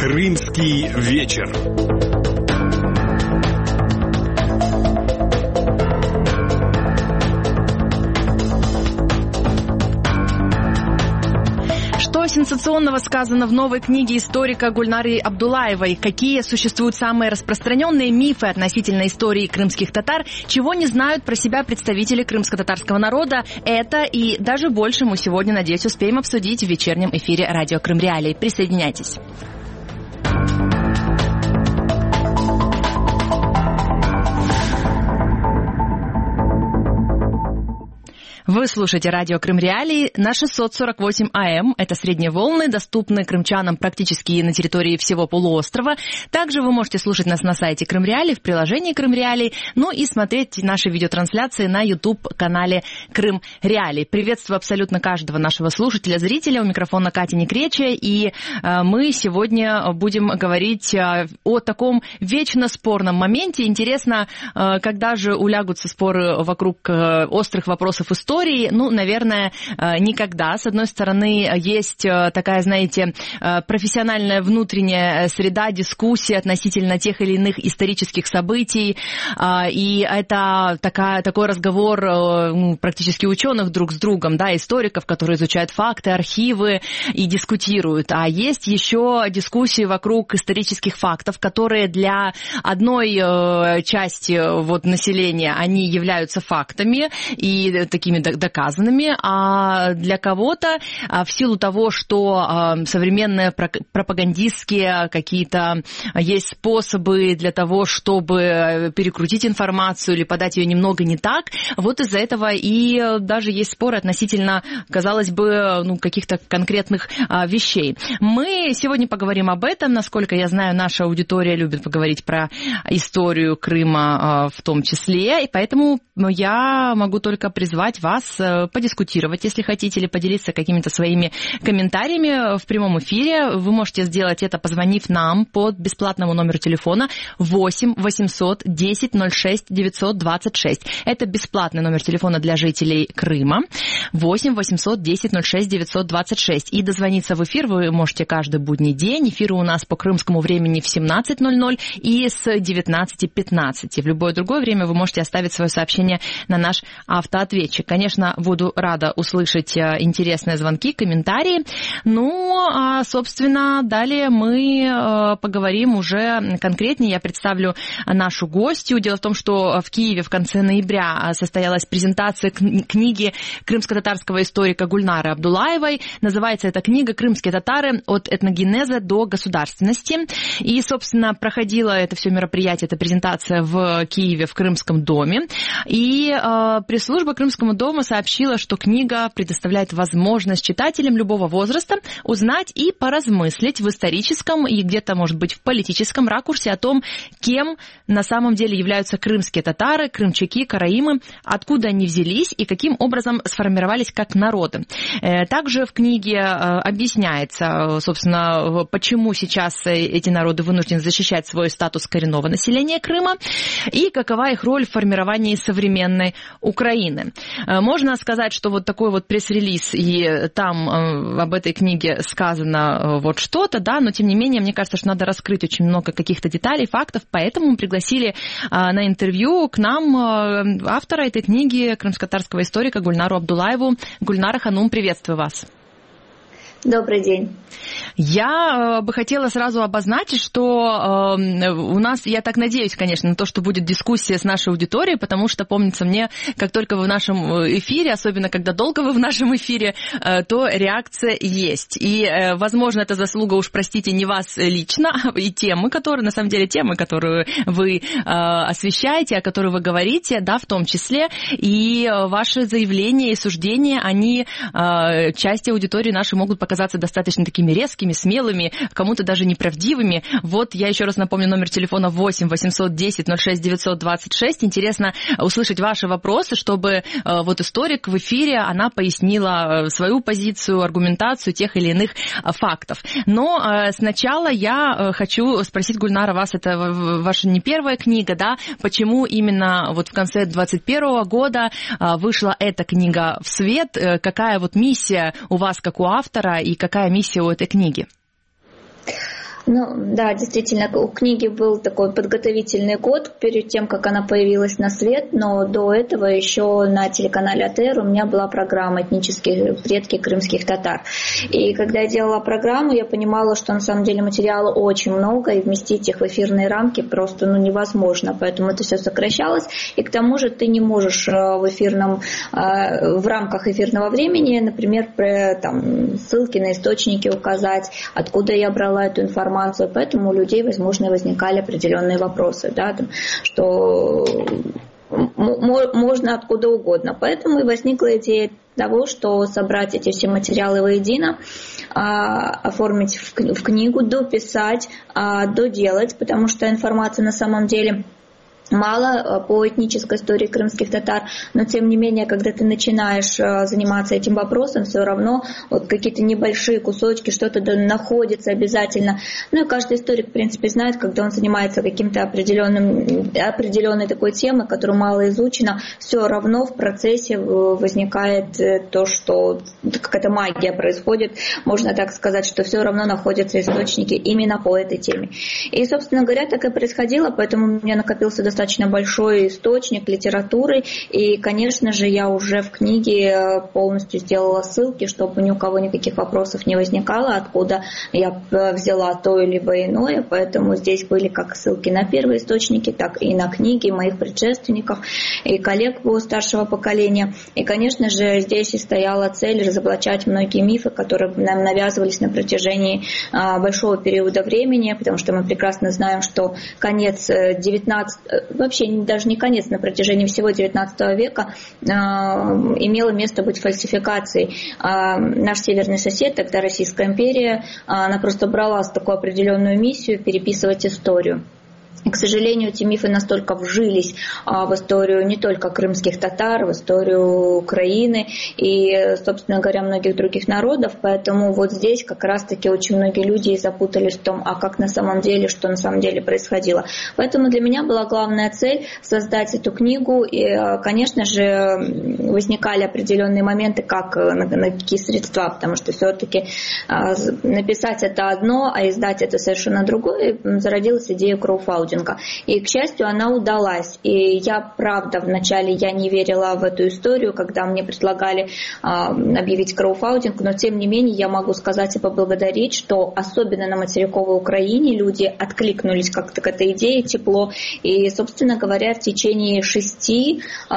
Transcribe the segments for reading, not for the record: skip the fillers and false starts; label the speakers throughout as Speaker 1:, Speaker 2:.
Speaker 1: Крымский вечер.
Speaker 2: Что сенсационного сказано в новой книге историка Гульнары Абдуллаевой? Какие существуют самые распространенные мифы относительно истории крымских татар? Чего не знают про себя представители крымско-татарского народа? Это и даже больше мы сегодня, надеюсь, успеем обсудить в вечернем эфире радио Крым Реалии. Присоединяйтесь. Вы слушаете радио Крым Реалии на 648 АМ. Это средние волны, доступны крымчанам практически на территории всего полуострова. Также вы можете слушать нас на сайте Крым Реалии, в приложении Крым Реалии, ну и смотреть наши видеотрансляции на YouTube-канале Крым Реалии. Приветствую абсолютно каждого нашего слушателя, зрителя. У микрофона Катя Некречия. И мы сегодня будем говорить о таком вечно спорном моменте. Интересно, когда же улягутся споры вокруг острых вопросов истории? Ну, наверное, никогда. С одной стороны, есть такая, знаете, профессиональная внутренняя среда, дискуссии относительно тех или иных исторических событий, и это такой разговор практически ученых друг с другом, да, историков, которые изучают факты, архивы и дискутируют. А есть еще дискуссии вокруг исторических фактов, которые для одной части населения, они являются фактами и такими доказанными, а для кого-то в силу того, что современные пропагандистские какие-то есть способы для того, чтобы перекрутить информацию или подать ее немного не так, вот из-за этого и даже есть споры относительно, казалось бы, каких-то конкретных вещей. Мы сегодня поговорим об этом. Насколько я знаю, наша аудитория любит поговорить про историю Крыма в том числе, и поэтому я могу только призвать вас подискутировать, если хотите, или поделиться какими-то своими комментариями в прямом эфире. Вы можете сделать это, позвонив нам по бесплатному номеру телефона 8 800 10 06 926. Это бесплатный номер телефона для жителей Крыма. 8 800 10 06 926. И дозвониться в эфир вы можете каждый будний день. Эфиры у нас по крымскому времени в 17:00 и с 19:15. В любое другое время вы можете оставить свое сообщение на наш автоответчик. Конечно, буду рада услышать интересные звонки, комментарии. Ну, а, собственно, далее мы поговорим уже конкретнее. Я представлю нашу гостью. Дело в том, что в Киеве в конце ноября состоялась презентация книги крымско-татарского историка Гульнары Абдуллаевой. Называется эта книга «Крымские татары. От этногенеза до государственности». И, собственно, проходило это все мероприятие, эта презентация в Киеве, в Крымском доме. И пресс-служба Крымского дома сообщила, что книга предоставляет возможность читателям любого возраста узнать и поразмыслить в историческом и где-то, может быть, в политическом ракурсе о том, кем на самом деле являются крымские татары, крымчаки, караимы, откуда они взялись и каким образом сформировались как народы. Также в книге объясняется, собственно, почему сейчас эти народы вынуждены защищать свой статус коренного населения Крыма и какова их роль в формировании современной Украины. Можно сказать, что вот такой вот пресс-релиз, и там об этой книге сказано вот что-то, да, но тем не менее, мне кажется, что надо раскрыть очень много каких-то деталей, фактов, поэтому мы пригласили на интервью к нам автора этой книги, крымско-татарского историка Гульнару Абдуллаеву. Гульнара Ханум, приветствую вас.
Speaker 3: Добрый день.
Speaker 2: Я бы хотела сразу обозначить, что у нас, я так надеюсь, конечно, на то, что будет дискуссия с нашей аудиторией, потому что, помнится мне, как только вы в нашем эфире, особенно когда долго вы в нашем эфире, то реакция есть. И, возможно, это заслуга, уж простите, не вас лично, и темы, которые, на самом деле, темы, которую вы освещаете, о которых вы говорите, да, в том числе, и ваши заявления и суждения, они части аудитории нашей могут показаться достаточно такими резкими, смелыми, кому-то даже неправдивыми. Вот я еще раз напомню номер телефона 8 810 06 926. Интересно услышать ваши вопросы, чтобы вот историк в эфире, она пояснила свою позицию, аргументацию тех или иных фактов. Но сначала я хочу спросить, Гульнара, вас это ваша не первая книга, да? Почему именно вот в конце 2021 года вышла эта книга в свет? Какая вот миссия у вас, как у автора, и какая миссия у этой книги?
Speaker 3: Ну, да, действительно, у книги был такой подготовительный год перед тем, как она появилась на свет, но до этого еще на телеканале АТР у меня была программа «Этнические предки крымских татар». И когда я делала программу, я понимала, что на самом деле материала очень много, и вместить их в эфирные рамки просто невозможно, поэтому это все сокращалось. И к тому же ты не можешь в рамках эфирного времени, например, ссылки на источники указать, откуда я брала эту информацию. Поэтому у людей, возможно, возникали определенные вопросы, да, что можно откуда угодно. Поэтому и возникла идея того, что собрать эти все материалы воедино, оформить в книгу, дописать, доделать, потому что информации на самом деле мало по этнической истории крымских татар, но тем не менее, когда ты начинаешь заниматься этим вопросом, все равно какие-то небольшие кусочки, что-то находится обязательно. Ну и каждый историк, в принципе, знает, когда он занимается каким-то определенной такой темой, которая мало изучена, все равно в процессе возникает то, что какая-то магия происходит, можно так сказать, что все равно находятся источники именно по этой теме. И, собственно говоря, так и происходило, поэтому у меня накопился достаточно большой источник литературы, и, конечно же, я уже в книге полностью сделала ссылки, чтобы ни у кого никаких вопросов не возникало, откуда я взяла то либо иное, поэтому здесь были как ссылки на первые источники, так и на книги моих предшественников и коллег старшего поколения. И, конечно же, здесь и стояла цель разоблачать многие мифы, которые нам навязывались на протяжении большого периода времени, потому что мы прекрасно знаем, что конец 19 вообще даже не конец, на протяжении всего XIX века имело место быть фальсификацией. Наш северный сосед, тогда Российская империя, она просто брала такую определенную миссию переписывать историю. И, к сожалению, эти мифы настолько вжились в историю не только крымских татар, в историю Украины и, собственно говоря, многих других народов. Поэтому вот здесь как раз-таки очень многие люди запутались в том, как на самом деле, что на самом деле происходило. Поэтому для меня была главная цель создать эту книгу. И, конечно же, возникали определенные моменты, как на какие средства, потому что все-таки написать это одно, а издать это совершенно другое. Зародилась идея краудфандинга. И, к счастью, она удалась. И я, правда, вначале я не верила в эту историю, когда мне предлагали объявить краудфандинг, но, тем не менее, я могу сказать и поблагодарить, что особенно на материковой Украине люди откликнулись как-то к этой идее тепло. И, собственно говоря, в течение 6-7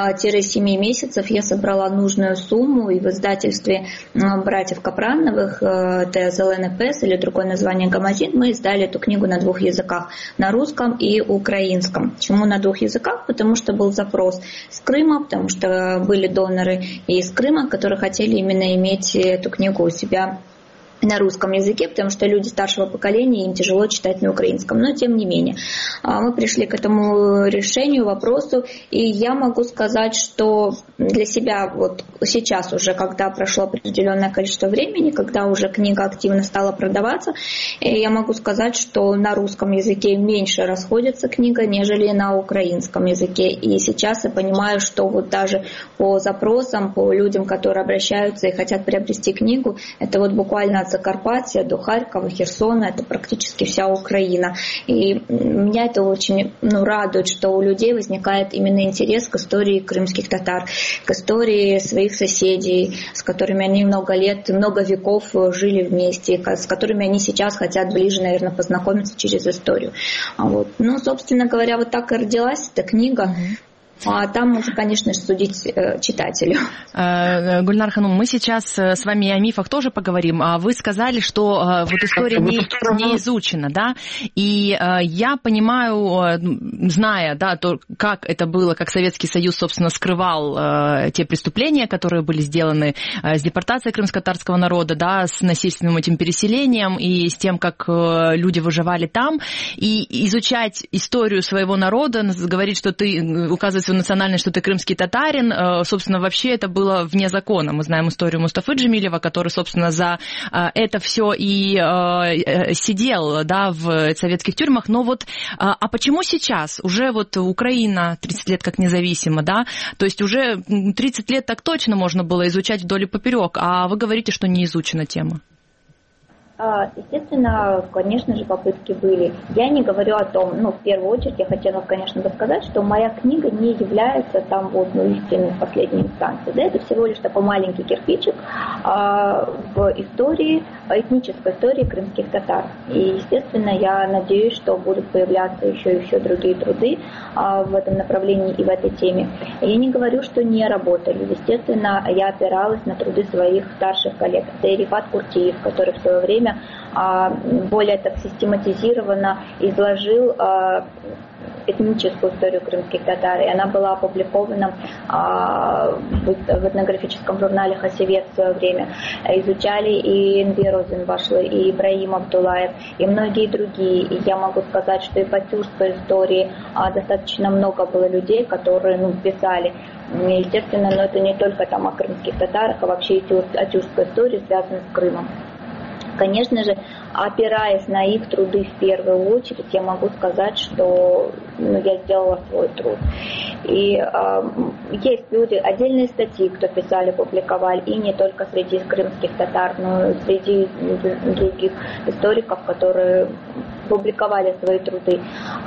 Speaker 3: месяцев я собрала нужную сумму, и в издательстве братьев Капрановых, это «Зеленый пес» или другое название «Гамазин», мы издали эту книгу на 2 языках, на русском и украинском. Почему на 2 языках? Потому что был запрос с Крыма, потому что были доноры из Крыма, которые хотели именно иметь эту книгу у себя на русском языке, потому что люди старшего поколения, им тяжело читать на украинском. Но тем не менее, мы пришли к этому решению, вопросу, и я могу сказать, что для себя вот сейчас уже, когда прошло определенное количество времени, когда уже книга активно стала продаваться, я могу сказать, что на русском языке меньше расходится книга, нежели на украинском языке. И сейчас я понимаю, что вот даже по запросам, по людям, которые обращаются и хотят приобрести книгу, это вот буквально от Закарпатья до Харькова, Херсона, это практически вся Украина. И меня это очень радует, что у людей возникает именно интерес к истории крымских татар, к истории своих соседей, с которыми они много лет, много веков жили вместе, с которыми они сейчас хотят ближе, наверное, познакомиться через историю. Вот. Ну, собственно говоря, вот так и родилась эта книга. А там уже, конечно же, судить читателю.
Speaker 2: Гульнар Ханум, мы сейчас с вами о мифах тоже поговорим. Вы сказали, что вот история не изучена, да? И я понимаю, зная, да, то, как это было, как Советский Союз, собственно, скрывал те преступления, которые были сделаны с депортацией крымско-татарского народа, да, с насильственным этим переселением и с тем, как люди выживали там. И изучать историю своего народа, говорить, что ты указываешь свою национальность, что ты крымский татарин, собственно, вообще это было вне закона. Мы знаем историю Мустафы Джемилева, который, собственно, за это все и сидел, да, в советских тюрьмах. Но вот, а почему сейчас? Уже вот Украина 30 лет как независима, да, то есть уже 30 лет так точно можно было изучать вдоль и поперек, а вы говорите, что не изучена тема.
Speaker 3: Естественно, конечно же, попытки были. Я не говорю о том, в первую очередь я хотела, конечно, сказать, что моя книга не является там истиной в последней инстанции. Да, это всего лишь такой маленький кирпичик в истории, этнической истории крымских татар. И, естественно, я надеюсь, что будут появляться еще и еще другие труды в этом направлении и в этой теме. Я не говорю, что не работали. Естественно, я опиралась на труды своих старших коллег. Это и Рифат Куртиев, который в свое время более так систематизированно изложил этническую историю крымских татар, и она была опубликована в этнографическом журнале «Хасивет» в свое время. Изучали и Энвер Розенбашлы, и Ибраим Абдулаев, и многие другие. И я могу сказать, что и по тюркской истории достаточно много было людей, которые писали. Естественно, но это не только там о крымских татарах, а вообще и о тюркской истории, связанной с Крымом. Конечно же, опираясь на их труды в первую очередь, я могу сказать, что я сделала свой труд. И есть люди, отдельные статьи, кто писали, публиковали, и не только среди крымских татар, но и среди других историков, которые публиковали свои труды.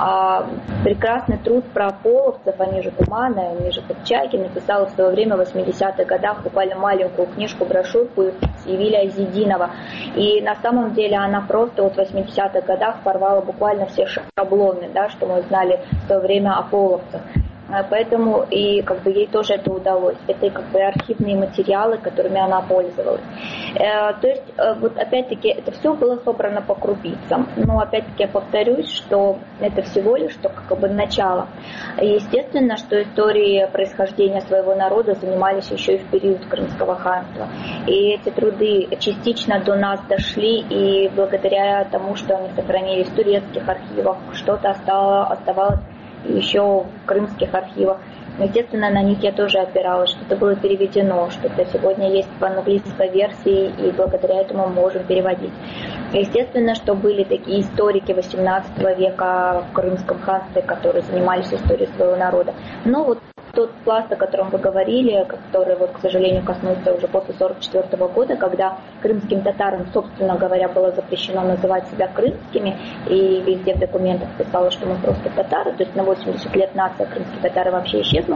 Speaker 3: Прекрасный труд про половцев, они же Кумана, они же Копчаки, написала в свое время в 80-х годах буквально маленькую книжку, брошюрку Евиля Азидинова. И на самом деле она просто в 80-х годах порвала буквально все шаблоны, да, что мы знали в то время о половцах. Поэтому и ей тоже это удалось. Это и архивные материалы, которыми она пользовалась. То есть, опять-таки, это все было собрано по крупицам. Но опять-таки я повторюсь, что это всего лишь начало. Естественно, что историей происхождения своего народа занимались еще и в период Крымского ханства. И эти труды частично до нас дошли, и благодаря тому, что они сохранились в турецких архивах, что-то оставалось еще в крымских архивах. Естественно, на них я тоже опиралась, что-то было переведено, что-то сегодня есть в английской версии, и благодаря этому мы можем переводить. Естественно, что были такие историки XVIII века в Крымском ханстве, которые занимались историей своего народа. Но тот пласт, о котором вы говорили, который, к сожалению, коснулся уже после 1944 года, когда крымским татарам, собственно говоря, было запрещено называть себя крымскими, и везде в документах писалось, что мы просто татары, то есть на 80 лет нация крымских татар вообще исчезла,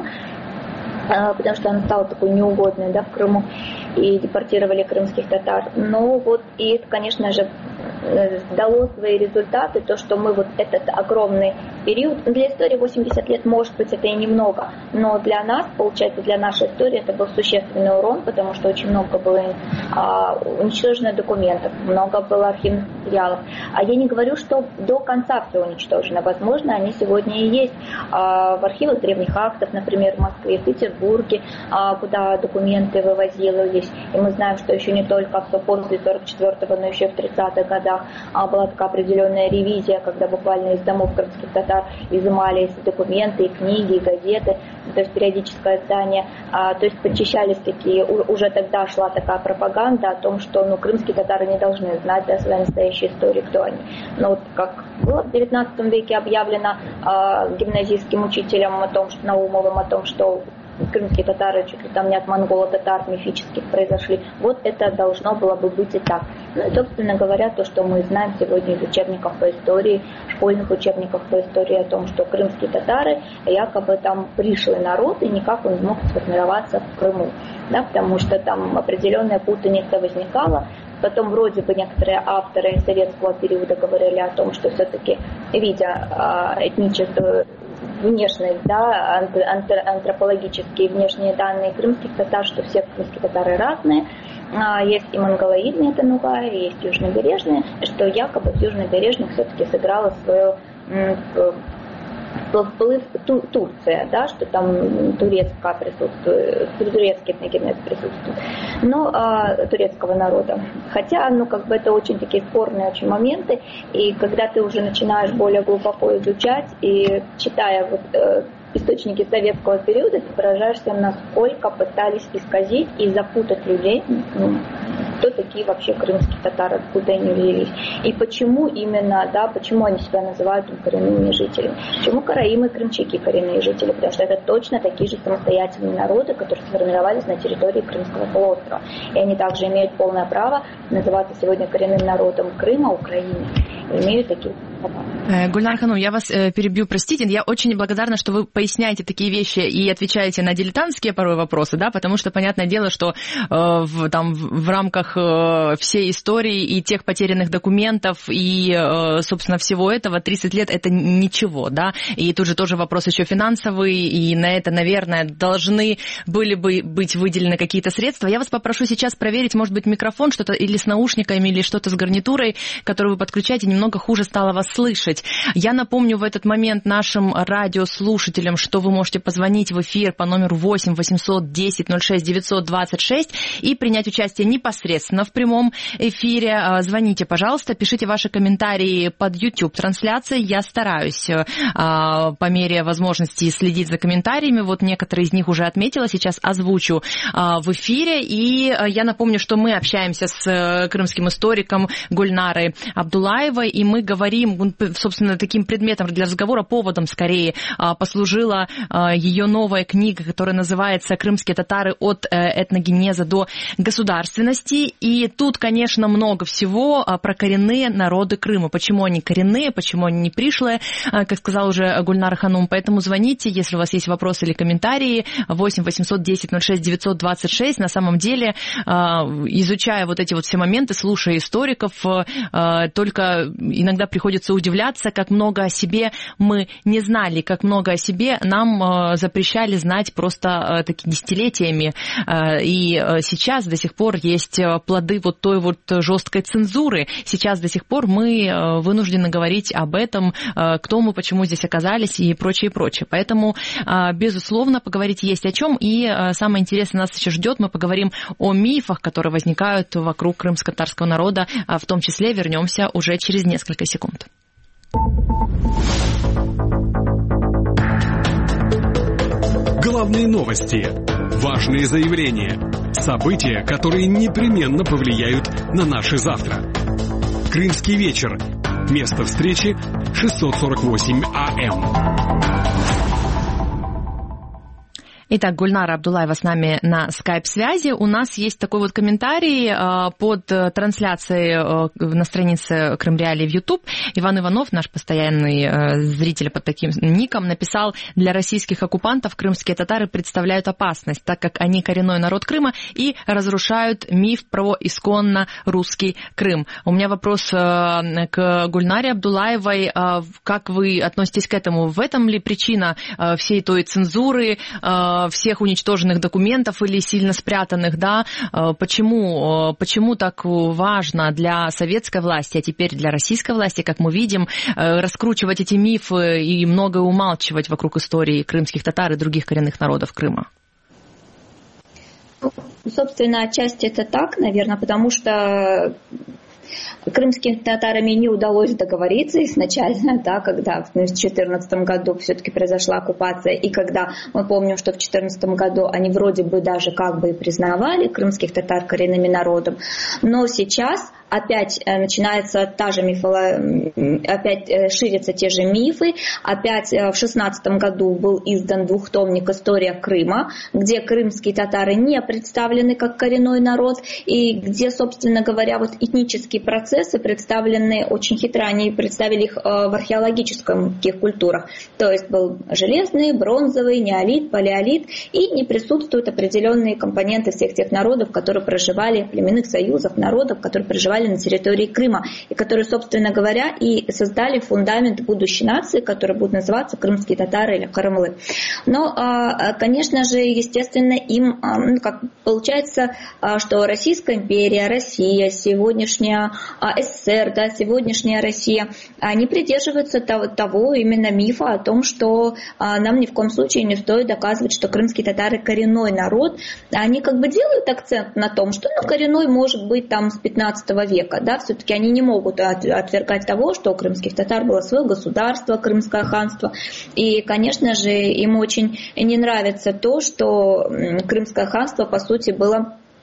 Speaker 3: потому что она стала такой неугодной, в Крыму, и депортировали крымских татар. Но и это, конечно же, дало свои результаты, то, что мы этот огромный период, для истории 80 лет, может быть, это и немного, но для нас, получается, для нашей истории это был существенный урон, потому что очень много было уничтожено документов, много было архивных материалов. А я не говорю, что до конца все уничтожено. Возможно, они сегодня и есть в архивах древних актов, например, в Москве, в Петербурге, куда документы вывозились. И мы знаем, что еще не только после 44-го, но еще в 30-х годах была такая определенная ревизия, когда буквально из домов крымских татар изымались документы, и книги, и газеты, то есть периодическое издание, то есть подчищались такие, уже тогда шла такая пропаганда о том, что крымские татары не должны знать о своей настоящей истории, кто они. Но как было в 19 веке объявлено гимназийским учителям Наумовым о том, что крымские татары чуть ли там не от монголо-татар мифических произошли. Это должно было бы быть и так. И, собственно говоря, то, что мы знаем сегодня из учебников по истории, школьных учебников по истории о том, что крымские татары якобы там пришлый народ, и никак он не мог сформироваться в Крыму. Потому что там определенная путаница возникала. Потом вроде бы некоторые авторы советского периода говорили о том, что все-таки, видя этническую внешность, антропологические внешние данные крымских татар, что все крымские татары разные. Есть и монголоидные танугая, есть южнобережные, что якобы в южнобережных все-таки сыграла свою вплыв Турция, что там турецкая присутствует, турецкий этногенез присутствует, турецкого народа. Хотя, это очень такие спорные очень моменты, и когда ты уже начинаешь более глубоко изучать, и читая источники советского периода, ты поражаешься, насколько пытались исказить и запутать людей, кто такие вообще крымские татары, откуда они взялись, и почему именно, да, почему они себя называют коренными жителями. Почему караимы и крымчаки коренные жители? Потому что это точно такие же самостоятельные народы, которые сформировались на территории Крымского полуострова. И они также имеют полное право называться сегодня коренным народом Крыма, Украины. Имеют такие права.
Speaker 2: Гульнар Ханум, я вас перебью, простите, я очень благодарна, что вы поясняете такие вещи и отвечаете на дилетантские порой вопросы, да, потому что, понятное дело, что в рамках всей истории и тех потерянных документов и, собственно, всего этого 30 лет это ничего, да, и тут же тоже вопрос еще финансовый, и на это, наверное, должны были бы быть выделены какие-то средства. Я вас попрошу сейчас проверить, может быть, микрофон, что-то или с наушниками, или что-то с гарнитурой, которую вы подключаете, немного хуже стало вас слышать. Я напомню в этот момент нашим радиослушателям, что вы можете позвонить в эфир по номеру 8 810 06 926 и принять участие непосредственно в прямом эфире. Звоните, пожалуйста, пишите ваши комментарии под YouTube-трансляцией. Я стараюсь по мере возможности следить за комментариями. Вот некоторые из них уже отметила, сейчас озвучу в эфире. И я напомню, что мы общаемся с крымским историком Гульнарой Абдуллаевой, и мы говорим, собственно, таким предметом для разговора, поводом скорее, послужила ее новая книга, которая называется «Крымские татары от этногенеза до государственности». И тут, конечно, много всего про коренные народы Крыма. Почему они коренные, почему они не пришлые, как сказал уже Гульнар Ханум. Поэтому звоните, если у вас есть вопросы или комментарии. 8 810 06 926. На самом деле, изучая вот эти вот все моменты, слушая историков, только иногда приходится удивляться, как много о себе мы не знали, как много о себе нам запрещали знать просто такими десятилетиями. И сейчас до сих пор есть плоды вот той вот жесткой цензуры. Сейчас до сих пор мы вынуждены говорить об этом, кто мы, почему здесь оказались и прочее, прочее. Поэтому, безусловно, поговорить есть о чем. И самое интересное нас еще ждет. Мы поговорим о мифах, которые возникают вокруг крымско-татарского народа. В том числе вернемся уже через несколько секунд.
Speaker 1: Главные новости, важные заявления, события, которые непременно повлияют на наше завтра. Крымский вечер. Место встречи 648 АМ.
Speaker 2: Итак, Гульнара Абдуллаева с нами на скайп-связи. У нас есть такой вот комментарий под трансляцией на странице Крым Реалии в YouTube. Иван Иванов, наш постоянный зритель под таким ником, написал: для российских оккупантов крымские татары представляют опасность, так как они коренной народ Крыма и разрушают миф про исконно русский Крым. У меня вопрос к Гульнаре Абдуллаевой. Как вы относитесь к этому? В этом ли причина всей той цензуры, всех уничтоженных документов или сильно спрятанных, да? Почему так важно для советской власти, а теперь для российской власти, как мы видим, раскручивать эти мифы и многое умалчивать вокруг истории крымских татар и других коренных народов Крыма?
Speaker 3: Собственно, отчасти это так, наверное, потому что крымскими татарами не удалось договориться изначально, да, когда в 2014 году все-таки произошла оккупация, и когда мы помним, что в 2014 году они вроде бы даже как бы и признавали крымских татар коренными народом, но сейчас опять начинается та же опять ширятся те же мифы. Опять в 2016 году был издан двухтомник «История Крыма», где крымские татары не представлены как коренной народ, и где, собственно говоря, вот этнические процессы представлены очень хитро. Они представили их в археологических культурах. То есть был железный, бронзовый, неолит, палеолит, и не присутствуют определенные компоненты всех тех народов, которые проживали, племенных союзов, народов, которые проживали на территории Крыма, и которые, собственно говоря, и создали фундамент будущей нации, которая будет называться крымские татары или карамлы. Но, конечно же, естественно, им, как получается, что Российская империя, Россия, сегодняшняя СССР, да, сегодняшняя Россия, они придерживаются того именно мифа о том, что нам ни в коем случае не стоит доказывать, что крымские татары коренной народ. Они как бы делают акцент на том, что коренной может быть там с 15 века, да, все-таки они не могут отвергать того, что у крымских татар было свое государство, Крымское ханство, и, конечно же, им очень не нравится то, что Крымское ханство, по сути, было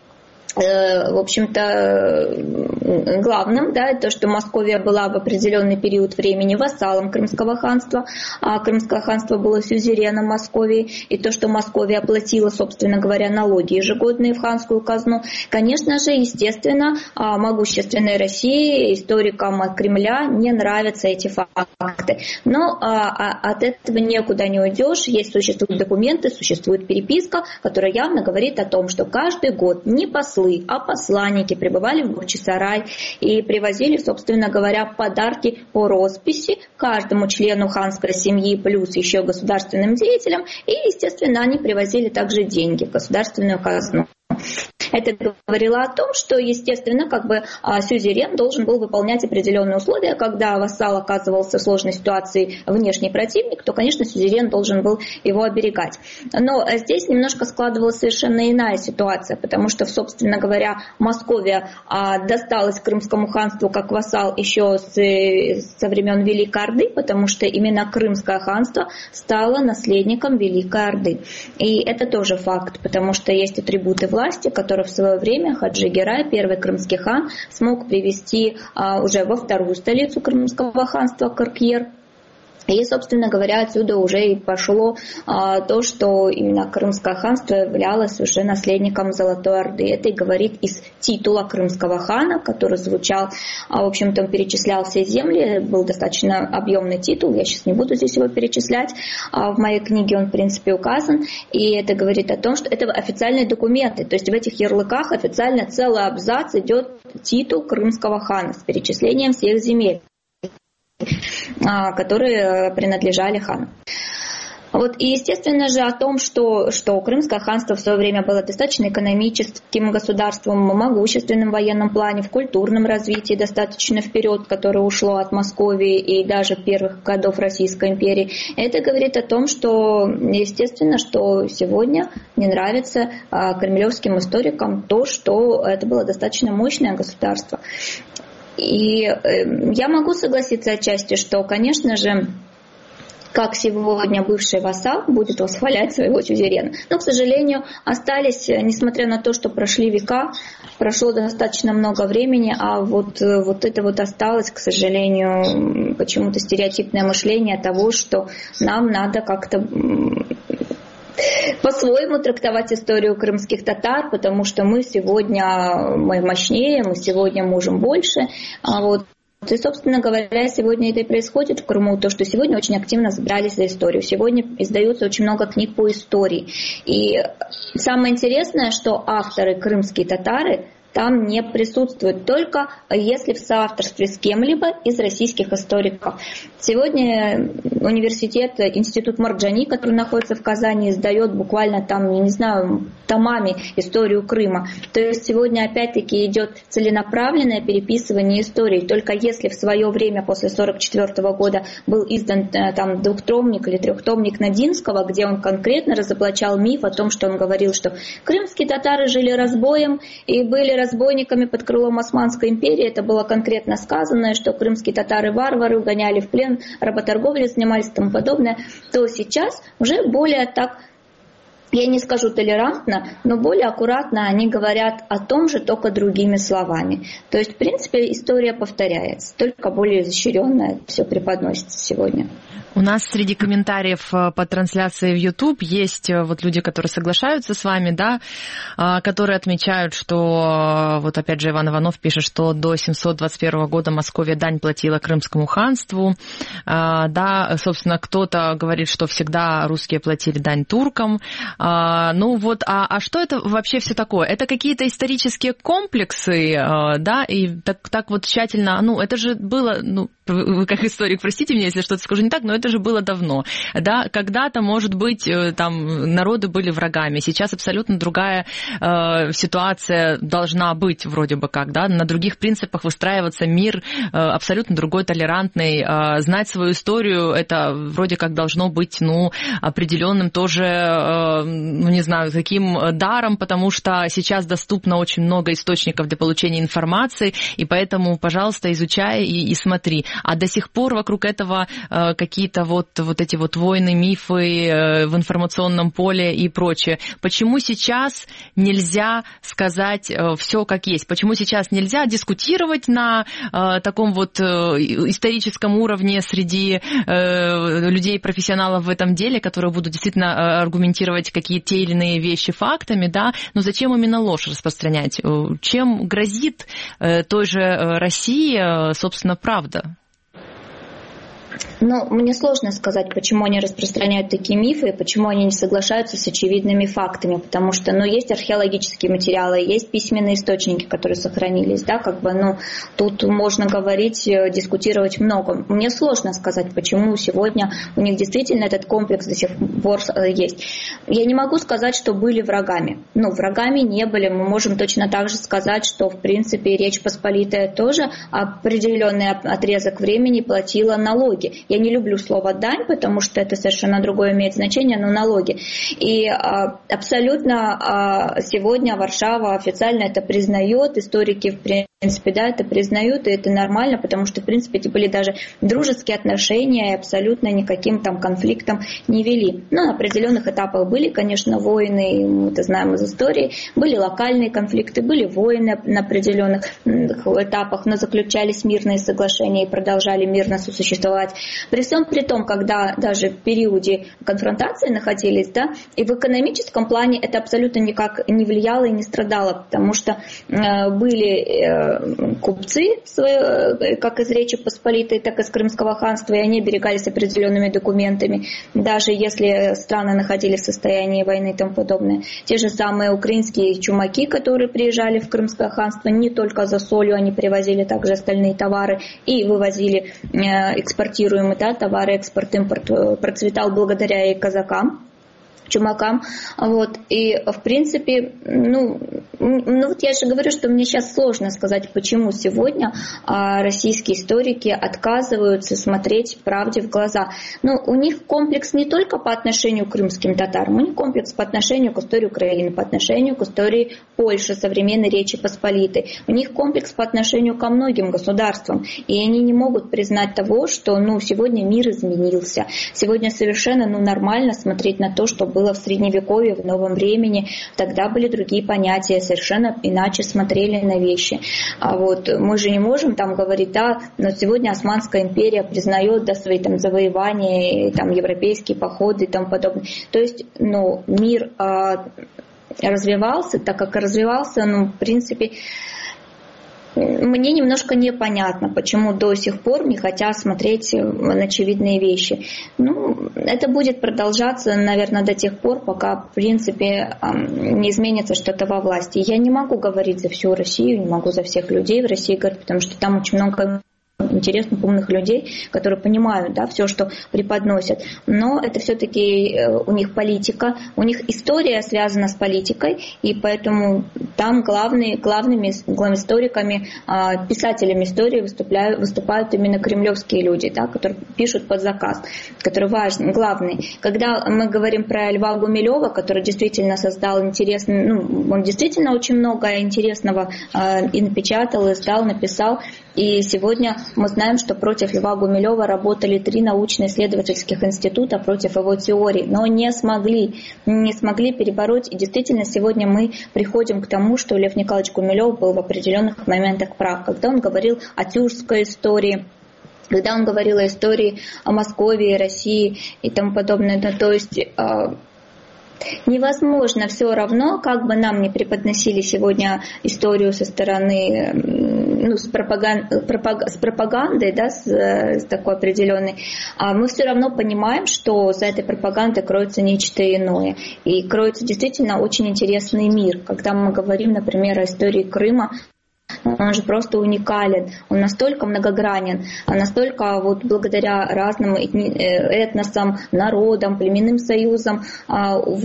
Speaker 3: в общем-то, главным, да, то, что Московия была в определенный период времени вассалом Крымского ханства, а Крымское ханство было сюзереном Московии, и то, что Московия оплатила, собственно говоря, налоги ежегодные в ханскую казну, конечно же, естественно, могущественной России, историкам от Кремля не нравятся эти факты. Но от этого никуда не уйдешь, существуют документы, существует переписка, которая явно говорит о том, что каждый год не послы, а посланники прибывали в Бахчисарай и привозили, собственно говоря, подарки по росписи каждому члену ханской семьи, плюс еще государственным деятелям, и, естественно, они привозили также деньги в государственную казну. Это говорило о том, что, естественно, сюзерен должен был выполнять определенные условия. Когда вассал оказывался в сложной ситуации внешний противник, то, конечно, сюзерен должен был его оберегать. Но здесь немножко складывалась совершенно иная ситуация, потому что, собственно говоря, Московия досталась Крымскому ханству как вассал еще со времен Великой Орды, потому что именно Крымское ханство стало наследником Великой Орды. И это тоже факт, потому что есть атрибуты власти, которые в свое время Хаджи Герай, первый крымский хан, смог привести уже во вторую столицу Крымского ханства Каркьер. И, собственно говоря, отсюда уже и пошло то, что именно Крымское ханство являлось уже наследником Золотой Орды. Это и говорит из титула крымского хана, который звучал, в общем-то, он перечислял все земли, был достаточно объемный титул, я сейчас не буду здесь его перечислять, в моей книге он, в принципе, указан, и это говорит о том, что это официальные документы, то есть в этих ярлыках официально целый абзац идет титул крымского хана с перечислением всех земель, которые принадлежали хану. И, естественно же, о том, что Крымское ханство в свое время было достаточно экономическим государством, могущественным в военном плане, в культурном развитии достаточно вперед, которое ушло от Московии и даже первых годов Российской империи. Это говорит о том, что, естественно, что сегодня не нравится кремлевским историкам то, что это было достаточно мощное государство. И я могу согласиться отчасти, что, конечно же, как сегодня бывший вассал будет восхвалять своего сюзерена. Но, к сожалению, остались, несмотря на то, что прошли века, прошло достаточно много времени, а вот это осталось, к сожалению, почему-то стереотипное мышление того, что нам надо как-то по-своему трактовать историю крымских татар, потому что мы сегодня мощнее, мы сегодня можем больше. И, собственно говоря, сегодня это и происходит в Крыму, то, что сегодня очень активно забрались за историю. Сегодня издается очень много книг по истории. И самое интересное, что авторы крымские татары там не присутствуют, только если в соавторстве с кем-либо из российских историков. Сегодня институт Марджани, который находится в Казани, издает буквально томами историю Крыма. То есть сегодня опять-таки идет целенаправленное переписывание истории. Только если в свое время, после 1944 года, был издан двухтомник или трехтомник Надинского, где он конкретно разоблачал миф о том, что он говорил, что крымские татары жили разбоем и были разбойниками под крылом Османской империи. Это было конкретно сказано, что крымские татары варвары, угоняли в плен, работорговлей занимались и тому подобное, то сейчас уже более так, я не скажу толерантно, но более аккуратно они говорят о том же, только другими словами. То есть, в принципе, история повторяется, только более изощренно все преподносится сегодня.
Speaker 2: У нас среди комментариев по трансляции в YouTube есть люди, которые соглашаются с вами, да, которые отмечают, что, опять же, Иван Иванов пишет, что до 721 года Московия дань платила Крымскому ханству, да, собственно, кто-то говорит, что всегда русские платили дань туркам. А что это вообще все такое? Это какие-то исторические комплексы, да, и так тщательно, это же было, вы как историк, простите меня, если что-то скажу не так, но это же было давно, да, когда-то, может быть, народы были врагами, сейчас абсолютно другая ситуация должна быть, вроде бы как, да, на других принципах выстраиваться мир, абсолютно другой, толерантный, знать свою историю, это вроде как должно быть, определенным тоже, не знаю, таким даром, потому что сейчас доступно очень много источников для получения информации, и поэтому, пожалуйста, изучай и смотри. А до сих пор вокруг этого какие-то какие-то вот эти вот войны, мифы в информационном поле и прочее. Почему сейчас нельзя сказать все как есть? Почему сейчас нельзя дискутировать на таком вот историческом уровне среди людей, профессионалов в этом деле, которые будут действительно аргументировать какие-то те или иные вещи фактами, да? Но зачем именно ложь распространять? Чем грозит той же России, собственно, правда?
Speaker 3: Ну, мне сложно сказать, почему они распространяют такие мифы и почему они не соглашаются с очевидными фактами, потому что, есть археологические материалы, есть письменные источники, которые сохранились, да, тут можно говорить, дискутировать много. Мне сложно сказать, почему сегодня у них действительно этот комплекс до сих пор есть. Я не могу сказать, что были врагами. Врагами не были. Мы можем точно так же сказать, что, в принципе, Речь Посполитая тоже определенный отрезок времени платила налоги. Я не люблю слово «дань», потому что это совершенно другое имеет значение, но налоги. И абсолютно сегодня Варшава официально это признает, историки, в принципе, да, это признают, и это нормально, потому что, в принципе, эти были даже дружеские отношения и абсолютно никаким там конфликтом не вели. На определенных этапах были, конечно, войны, мы это знаем из истории, были локальные конфликты, были войны на определенных этапах, но заключались мирные соглашения и продолжали мирно сосуществовать. При всем при том, когда даже в периоде конфронтации находились, да, и в экономическом плане это абсолютно никак не влияло и не страдало, потому что были купцы, как из Речи Посполитой, так и из Крымского ханства, и они оберегались определенными документами, даже если страны находились в состоянии войны и тому подобное. Те же самые украинские чумаки, которые приезжали в Крымское ханство, не только за солью, они привозили также остальные товары и вывозили экспортируемые товары, экспорт-импорт процветал благодаря и казакам, чумакам. И, в принципе, я же говорю, что мне сейчас сложно сказать, почему сегодня российские историки отказываются смотреть правде в глаза. У них комплекс не только по отношению к крымским татарам, у них комплекс по отношению к истории Украины, по отношению к истории Польши, современной Речи Посполитой. У них комплекс по отношению ко многим государствам. И они не могут признать того, что сегодня мир изменился. Сегодня совершенно нормально смотреть на то, что было в Средневековье, в новом времени. Тогда были другие понятия, совершенно иначе смотрели на вещи. Мы же не можем говорить, но сегодня Османская империя признает свои завоевания, европейские походы и тому подобное. То есть, мир развивался, так как развивался, в принципе, мне немножко непонятно, почему до сих пор не хотят смотреть на очевидные вещи. Это будет продолжаться, наверное, до тех пор, пока, в принципе, не изменится что-то во власти. Я не могу говорить за всю Россию, не могу за всех людей в России говорить, потому что там очень много интересных, умных людей, которые понимают, все, что преподносят. Но это все-таки у них политика, у них история связана с политикой, и поэтому там главными историками, писателями истории выступают именно кремлевские люди, которые пишут под заказ, которые важны, главные. Когда мы говорим про Льва Гумилева, который действительно создал интересный, он действительно очень много интересного и напечатал, издал, написал, и сегодня мы знаем, что против Льва Гумилева работали 3 научно-исследовательских института против его теорий, но не смогли перебороть. И действительно, сегодня мы приходим к тому, что Лев Николаевич Гумилев был в определенных моментах прав, когда он говорил о тюркской истории, когда он говорил о истории о Москве, России и тому подобное. То есть невозможно все равно, как бы нам не преподносили сегодня историю со стороны, с пропагандой, с такой определенной, мы все равно понимаем, что за этой пропагандой кроется нечто иное. И кроется действительно очень интересный мир. Когда мы говорим, например, о истории Крыма, он же просто уникален, он настолько многогранен, настолько благодаря разным этносам, народам, племенным союзам,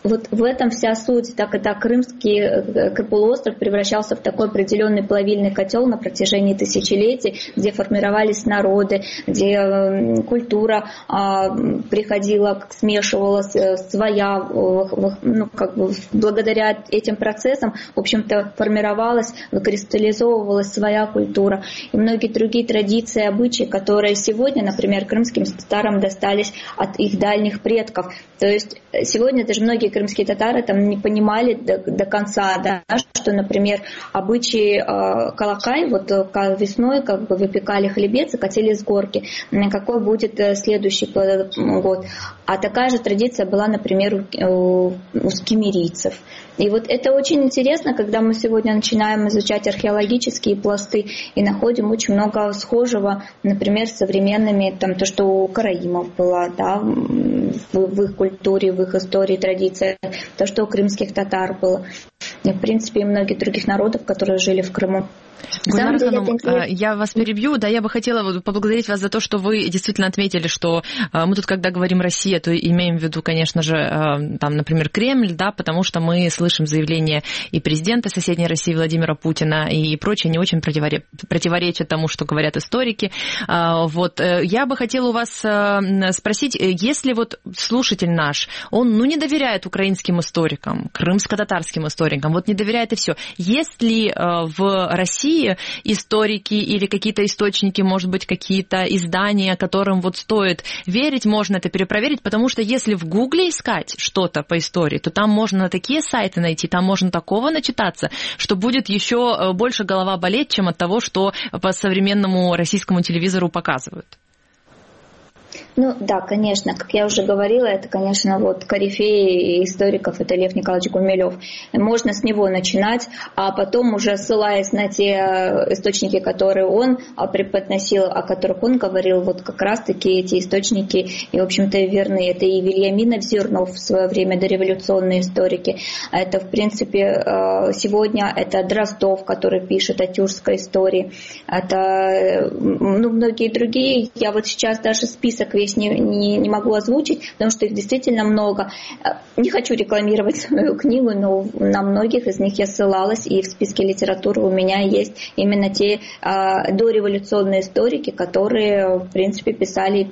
Speaker 3: вот в этом вся суть. Так и так Крымский полуостров превращался в такой определенный плавильный котел на протяжении тысячелетий, где формировались народы, где культура приходила, смешивалась своя, ну, как бы благодаря этим процессам, в общем-то, формировалась, выкристаллизовывалась своя культура. И многие другие традиции, обычаи, которые сегодня, например, крымским татарам достались от их дальних предков. То есть сегодня даже многие крымские татары там не понимали до конца, да, что, например, обычаи калакай, вот весной как бы выпекали хлебец и катили с горки. Какой будет следующий год? А такая же традиция была, например, у кемерийцев. И вот это очень интересно, когда мы сегодня начинаем изучать археологические пласты и находим очень много схожего, например, с современными, там, то, что у караимов было, да, в их культуре, в их истории, традициях, то, что у крымских татар было. И, в принципе, и многих других народов, которые жили в Крыму.
Speaker 2: Гульнара Ханум, я вас перебью. Да, я бы хотела поблагодарить вас за то, что вы действительно отметили, что мы тут, когда говорим «Россия», то имеем в виду, конечно же, там, например, Кремль, да, потому что мы слышим заявления и президента соседней России Владимира Путина и прочее не очень противоречат тому, что говорят историки. Вот. Я бы хотела у вас спросить, если вот слушатель наш, он, не доверяет украинским историкам, крымско-татарским историкам, вот не доверяет и все. Есть ли в России историки или какие-то источники, может быть, какие-то издания, которым вот стоит верить, можно это перепроверить, потому что если в Гугле искать что-то по истории, то там можно такие сайты найти, там можно такого начитаться, что будет еще больше голова болеть, чем от того, что по современному российскому телевизору показывают.
Speaker 3: Ну да, конечно, как я уже говорила, это, конечно, вот корифей историков, это Лев Николаевич Гумилев. Можно с него начинать, а потом уже ссылаясь на те источники, которые он преподносил, о которых он говорил, вот как раз-таки эти источники, и, в общем-то, верны. Это и Вильяминов Зернов в свое время, дореволюционные историки. Это, в принципе, сегодня это Дроздов, который пишет о тюркской истории. Это, многие другие. Я вот сейчас даже список весь не могу озвучить, потому что их действительно много. Не хочу рекламировать свою книгу, но на многих из них я ссылалась, и в списке литературы у меня есть именно те дореволюционные историки, которые, в принципе, писали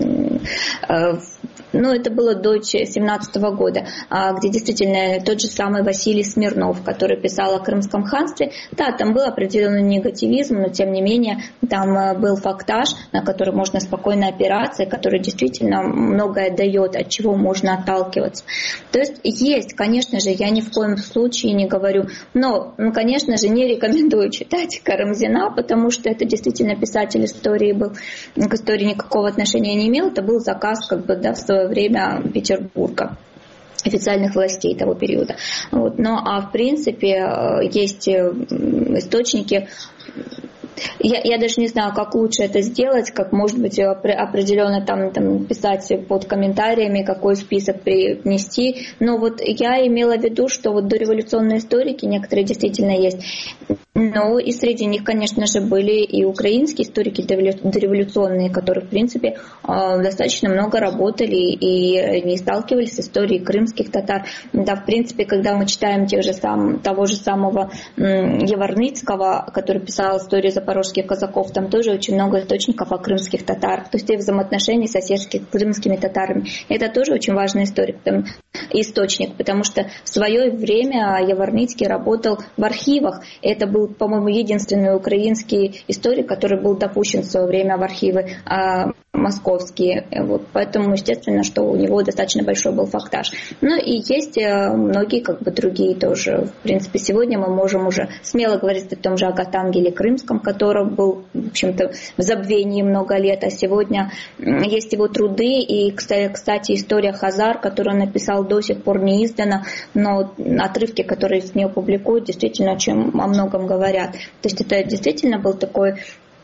Speaker 3: это было до 1917 года, где действительно тот же самый Василий Смирнов, который писал о Крымском ханстве. Да, там был определенный негативизм, но тем не менее там был фактаж, на который можно спокойно опираться, и который действительно многое дает, от чего можно отталкиваться. То есть, конечно же, я ни в коем случае не говорю, но, конечно же, не рекомендую читать Карамзина, потому что это действительно писатель истории был, к истории никакого отношения не имел, это был заказ в свое время Петербурга, официальных властей того периода. Вот. В принципе, есть источники. Я даже не знаю, как лучше это сделать, как, может быть, определенно там писать под комментариями, какой список принести. Но вот я имела в виду, что вот дореволюционные историки некоторые действительно есть. Но и среди них, конечно же, были и украинские историки дореволюционные, которые, в принципе, достаточно много работали и не сталкивались с историей крымских татар. Да, в принципе, когда мы читаем того же самого Яворницкого, который писал историю запорожских казаков, там тоже очень много источников о крымских татарах, то есть и взаимоотношений соседских крымскими татарами. Это тоже очень важный источник, потому что в свое время Яворницкий работал в архивах. Это был, по-моему, единственный украинский историк, который был допущен в свое время в архивы московские. Вот. Поэтому, естественно, что у него достаточно большой был фактаж. И есть многие другие тоже. В принципе, сегодня мы можем уже смело говорить о том же Агатангеле Крымском, который был, в общем-то, в забвении много лет, а сегодня есть его труды, и, кстати, история Хазар, которую он написал, до сих пор не издана, но отрывки, которые с нее публикуют, действительно о многом говорят. То есть это действительно был такой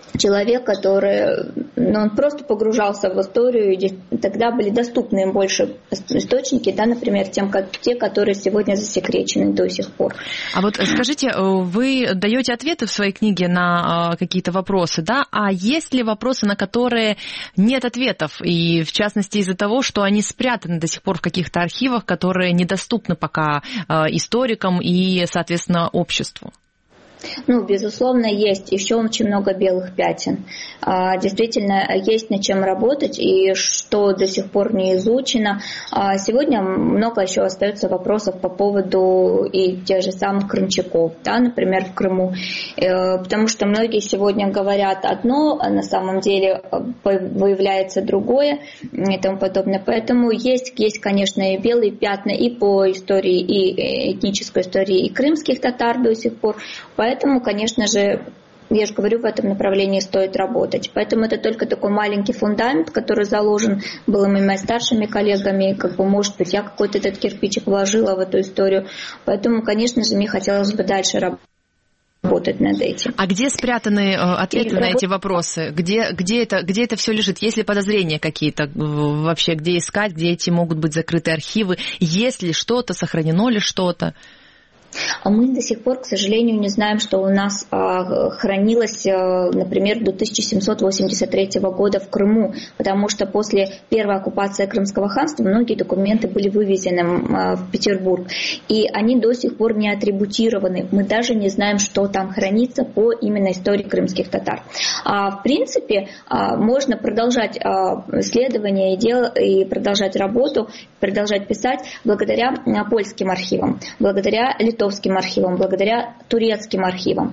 Speaker 3: человек, который, он просто погружался в историю, и тогда были доступны им больше источники, да, например, те, которые сегодня засекречены до сих пор.
Speaker 2: А вот скажите, вы даете ответы в своей книге на какие-то вопросы, да? А есть ли вопросы, на которые нет ответов, и в частности из-за того, что они спрятаны до сих пор в каких-то архивах, которые недоступны пока историкам и, соответственно, обществу?
Speaker 3: Безусловно, есть еще очень много белых пятен. Действительно, есть над чем работать, и что до сих пор не изучено. Сегодня много еще остается вопросов по поводу и тех же самых крымчаков, да, например, в Крыму. Потому что многие сегодня говорят одно, а на самом деле выявляется другое и тому подобное. Поэтому есть, конечно, и белые пятна и по истории, и этнической истории и крымских татар до сих пор. Поэтому, конечно же, я же говорю, в этом направлении стоит работать. Поэтому это только такой маленький фундамент, который заложен был моими старшими коллегами. Может быть, я какой-то этот кирпичик вложила в эту историю. Поэтому, конечно же, мне хотелось бы дальше работать над этим.
Speaker 2: А где спрятаны ответы на эти вопросы? Где это все лежит? Есть ли подозрения какие-то вообще? Где искать? Где эти могут быть закрыты архивы? Есть ли что-то? Сохранено ли что-то?
Speaker 3: А мы до сих пор, к сожалению, не знаем, что у нас хранилось, например, до 1783 года в Крыму, потому что после первой оккупации Крымского ханства многие документы были вывезены в Петербург, и они до сих пор не атрибутированы. Мы даже не знаем, что там хранится по именно истории крымских татар. В принципе, можно продолжать исследования и продолжать работу, продолжать писать благодаря польским архивам, благодаря литовским архивам, благодаря турецким архивам.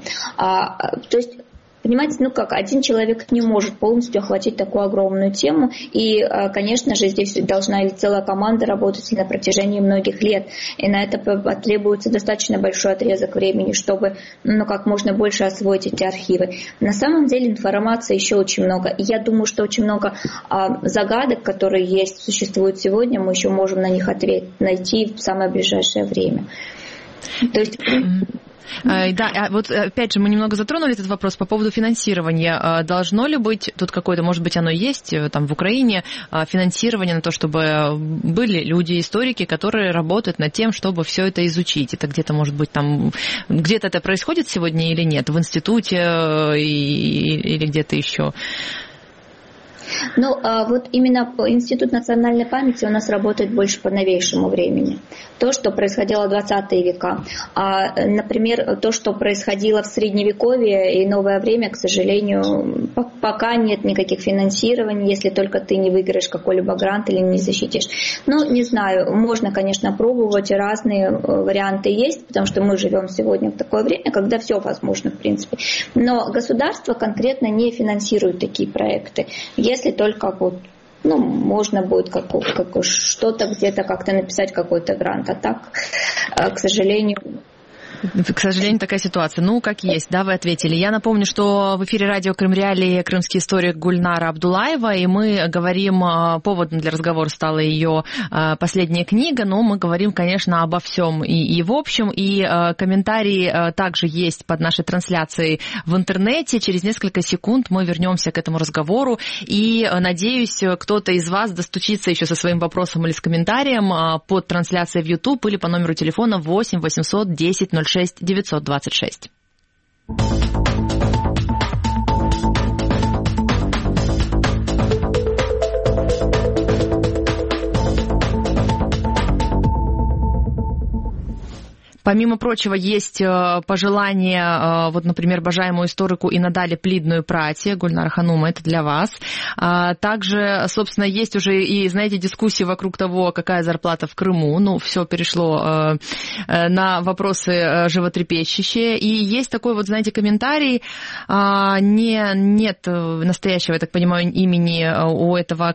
Speaker 3: То есть, понимаете, один человек не может полностью охватить такую огромную тему, и, конечно же, здесь должна и целая команда работать на протяжении многих лет, и на это потребуется достаточно большой отрезок времени, чтобы как можно больше освоить эти архивы. На самом деле информации еще очень много, и я думаю, что очень много загадок, которые существуют сегодня, мы еще можем на них ответ найти в самое ближайшее время. То есть...
Speaker 2: Да, вот опять же мы немного затронули этот вопрос по поводу финансирования. Должно ли быть тут какое-то, может быть, оно есть там в Украине, финансирование на то, чтобы были люди, историки, которые работают над тем, чтобы все это изучить? Это где-то, может быть, там где-то это происходит сегодня или нет? В институте или где-то еще?
Speaker 3: Вот именно Институт национальной памяти у нас работает больше по новейшему времени. То, что происходило в 20-е века. Например, то, что происходило в Средневековье и новое время, к сожалению, пока нет никаких финансирований, если только ты не выиграешь какой-либо грант или не защитишь. Не знаю, можно, конечно, пробовать, разные варианты есть, потому что мы живем сегодня в такое время, когда все возможно, в принципе. Но государство конкретно не финансирует такие проекты. Если только можно будет что-то где-то как-то написать какой-то грант, а так, к сожалению...
Speaker 2: К сожалению, такая ситуация. Как есть, да, вы ответили. Я напомню, что в эфире радио Крым Реалии крымский историк Гульнара Абдулаева, и мы говорим, поводом для разговора стала ее последняя книга, но мы говорим, конечно, обо всем и в общем, и комментарии также есть под нашей трансляцией в интернете. Через несколько секунд мы вернемся к этому разговору, и, надеюсь, кто-то из вас достучится еще со своим вопросом или с комментарием под трансляцией в YouTube или по номеру телефона 8 800 10 06 926. Помимо прочего, есть пожелание, например, бажаемому историку и надали плідної праці, Гульнара Ханума, это для вас. Также, собственно, есть уже и, знаете, дискуссии вокруг того, какая зарплата в Крыму. Все перешло на вопросы животрепещущие. И есть такой знаете, комментарий. Нет настоящего, я так понимаю, имени у этого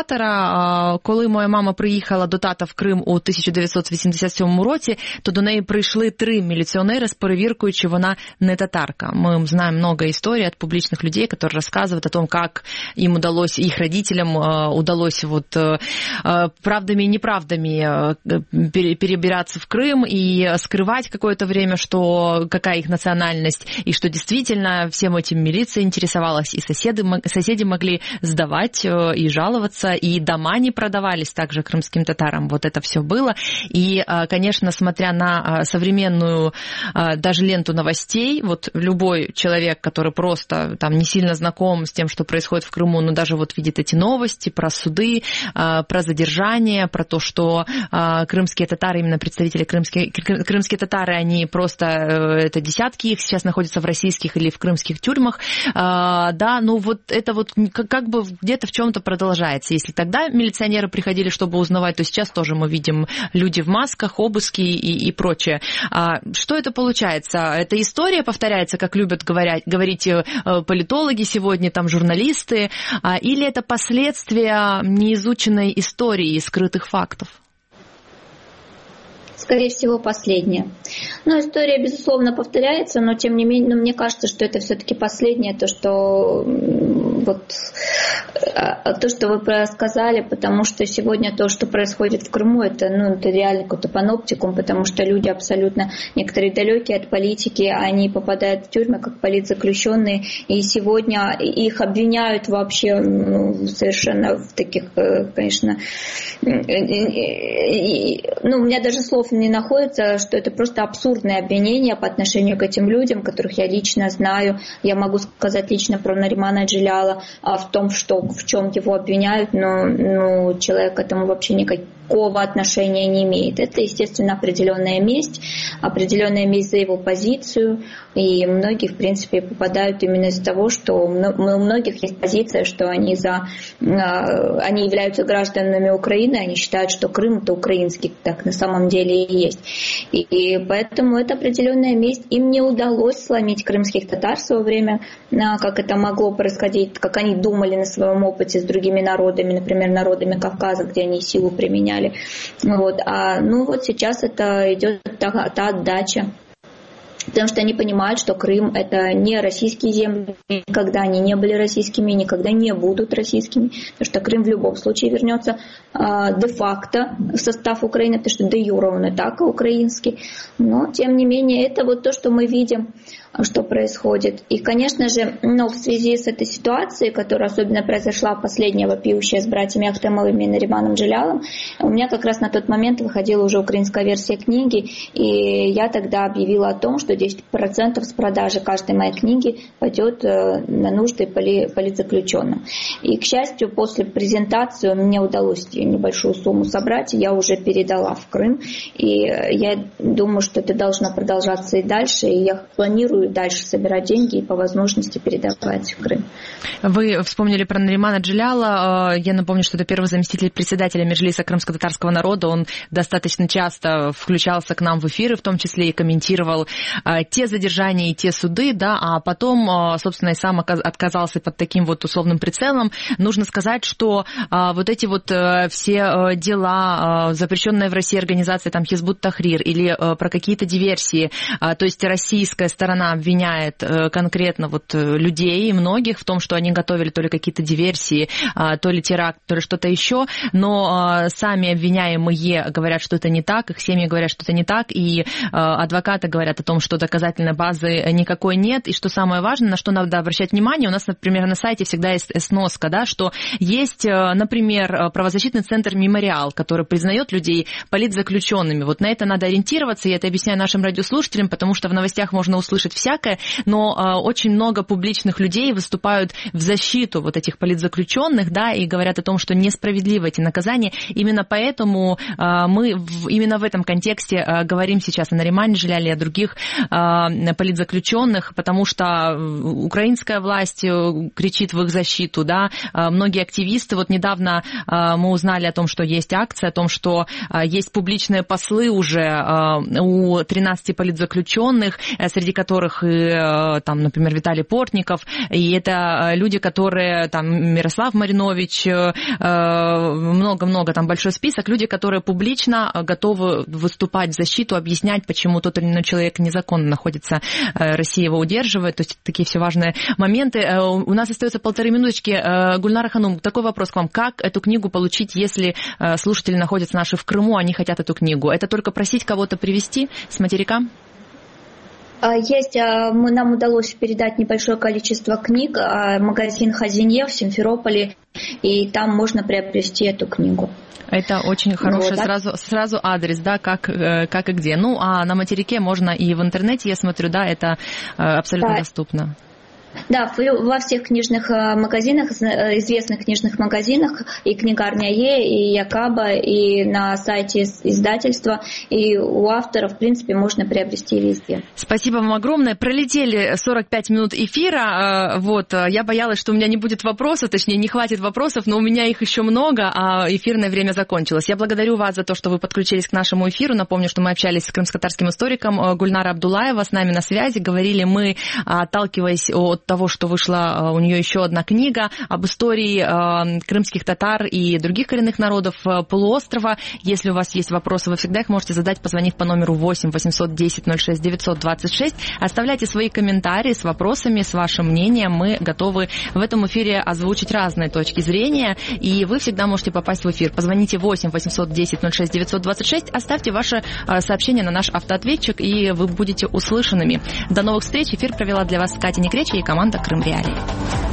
Speaker 2: коментатора. Коли моя мама приїхала до тата в Крим у 1987 році, то до неї прийшли 3 міліціонери з перевіркою, чи вона не татарка. Мы знаем много историй от публичных людей, которые рассказывают о том, как им удалось, их родителям удалось вот правдами и неправдами перебираться в Крым и скрывать какое-то время, что какая их национальность, и что действительно всем этим милиция интересовалась, и соседи могли сдавать и жаловаться, и дома не продавались также крымским татарам. Вот это все было. И, конечно, смотря на современную даже ленту новостей, вот любой человек, который просто там не сильно знаком с тем, что происходит в Крыму, но даже вот видит эти новости про суды, про задержание, про то, что крымские татары, именно представители крымские татары, они просто, это десятки их сейчас находятся в российских или в крымских тюрьмах, да, ну вот это вот как бы где-то в чем-то продолжается. Если тогда милиционеры приходили, чтобы узнавать, то сейчас тоже мы видим люди в масках, обыски и прочее. Что это получается? Эта история повторяется, как любят говорить политологи сегодня, там журналисты, или это последствия неизученной истории и скрытых фактов?
Speaker 3: Скорее всего, последнее. Но история, безусловно, повторяется, но тем не менее, мне кажется, что это все-таки последнее, то, что вы сказали, потому что сегодня то, что происходит в Крыму, это реально какой-то паноптикум, потому что люди абсолютно, некоторые далекие от политики, они попадают в тюрьмы как политзаключенные, и сегодня их обвиняют вообще совершенно в таких, конечно, у меня даже слов не находится, что это просто абсурдное обвинение по отношению к этим людям, которых я лично знаю. Я могу сказать лично про Наримана Джиляла в том, что в чем его обвиняют, но человек к этому вообще никакого отношения не имеет. Это, естественно, определенная месть за его позицию, и многие, в принципе, попадают именно из-за того, что у многих есть позиция, что они являются гражданами Украины, они считают, что Крым это украинский, так на самом деле и есть. И поэтому это определенная месть. Им не удалось сломить крымских татар в свое время, как это могло происходить, как они думали на своем опыте с другими народами, например, народами Кавказа, где они силу применяли. Вот. Сейчас это идет та отдача. Потому что они понимают, что Крым это не российские земли, никогда они не были российскими, никогда не будут российскими, потому что Крым в любом случае вернется де-факто в состав Украины, потому что де-юре он и так украинский. Но, тем не менее, это вот то, что мы видим, что происходит. И, конечно же, в связи с этой ситуацией, которая особенно произошла последняя вопиющая с братьями Ахтемовыми и Нариманом Джилялом, у меня как раз на тот момент выходила уже украинская версия книги, и я тогда объявила о том, что 10% с продажи каждой моей книги пойдет на нужды политзаключенным. И, к счастью, после презентации мне удалось небольшую сумму собрать, и я уже передала в Крым. И я думаю, что это должно продолжаться и дальше, и я планирую дальше собирать деньги и по возможности передавать в Крым.
Speaker 2: Вы вспомнили про Наримана Джиляла. Я напомню, что это первый заместитель председателя Меджлиса крымско-татарского народа. Он достаточно часто включался к нам в эфиры, в том числе и комментировал те задержания и те суды, да, а потом, собственно, и сам отказался под таким вот условным прицелом. Нужно сказать, что вот эти вот все дела, запрещенные в России организации, там, Хизбут Тахрир, или про какие-то диверсии, то есть российская сторона обвиняет конкретно вот людей, многих, в том, что они готовили то ли какие-то диверсии, то ли теракт, то ли что-то еще, но сами обвиняемые говорят, что это не так, их семьи говорят, что это не так, и адвокаты говорят о том, что доказательной базы никакой нет, и что самое важное, на что надо обращать внимание, у нас, например, на сайте всегда есть сноска, да, что есть, например, правозащитный центр «Мемориал», который признает людей политзаключенными. Вот на это надо ориентироваться, я это объясняю нашим радиослушателям, потому что в новостях можно услышать всякое, но очень много публичных людей выступают в защиту вот этих политзаключенных, да, и говорят о том, что несправедливы эти наказания. Именно поэтому мы именно в этом контексте говорим сейчас о Наримане Джиляле и о других политзаключенных, потому что украинская власть кричит в их защиту, да, многие активисты, вот недавно мы узнали о том, что есть акция, о том, что есть публичные послы уже у 13 политзаключенных, среди которых которых и, там, например, Виталий Портников, и это люди, которые, там, Мирослав Маринович, много-много, там большой список, люди, которые публично готовы выступать в защиту, объяснять, почему тот или иной человек незаконно находится, Россия его удерживает, то есть такие все важные моменты. У нас остается 1,5 минуточки. Гульнара Ханум, такой вопрос к вам. Как эту книгу получить, если слушатели находятся наши в Крыму, они хотят эту книгу? Это только просить кого-то привезти с материка?
Speaker 3: Нам удалось передать небольшое количество книг, магазин «Хазинье» в Симферополе, и там можно приобрести эту книгу.
Speaker 2: Это очень хороший сразу адрес, да, как и где. Ну, а на материке можно и в интернете, я смотрю, да, это абсолютно доступно. Да,
Speaker 3: во всех книжных магазинах, известных книжных магазинах, и книгарня Е, и Якаба, и на сайте издательства, и у автора, в принципе, можно приобрести везде.
Speaker 2: Спасибо вам огромное. Пролетели 45 минут эфира. Вот, я боялась, что у меня не будет вопросов, точнее, не хватит вопросов, но у меня их еще много, а эфирное время закончилось. Я благодарю вас за то, что вы подключились к нашему эфиру. Напомню, что мы общались с крымско-татарским историком Гульнара Абдуллаева, с нами на связи. Говорили мы, отталкиваясь от того, что вышла у нее еще одна книга об истории крымских татар и других коренных народов полуострова. Если у вас есть вопросы, вы всегда их можете задать, позвонив по номеру 8 810 06 926. Оставляйте свои комментарии с вопросами, с вашим мнением. Мы готовы в этом эфире озвучить разные точки зрения, и вы всегда можете попасть в эфир. Позвоните 8 810 06 926, оставьте ваше сообщение на наш автоответчик, и вы будете услышанными. До новых встреч. Эфир провела для вас Катя Некреча и команда Крым Реалии.